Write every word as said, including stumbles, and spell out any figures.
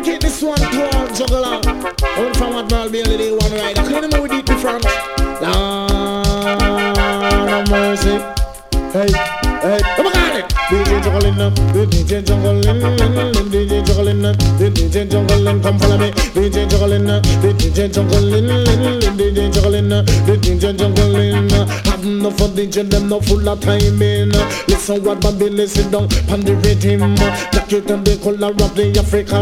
dedicate this one to all juggler. Out from what Mal Bailey, they one rider. Clean them with it different. Lord of mercy. Hey, hey, come on, got it. D J juggling up, D J juggling, D J juggling up, D J juggling, come follow me. D J juggling up, D J juggling, D J juggling up, D J juggling. Have no for D J, them no full of time in. Listen what Bobby listen down, pan the rhythm. That you can be color of the Africa.